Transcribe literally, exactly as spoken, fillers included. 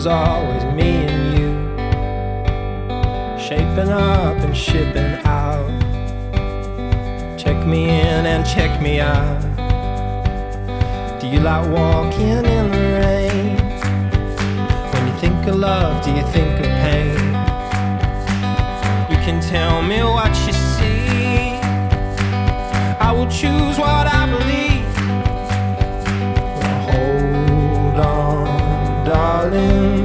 It's always me and you, shaping up and shipping out. Check me in and check me out. Do you like walking in the rain? When you think of love, do you think of pain? You can tell me what you see, I will choose what I believe.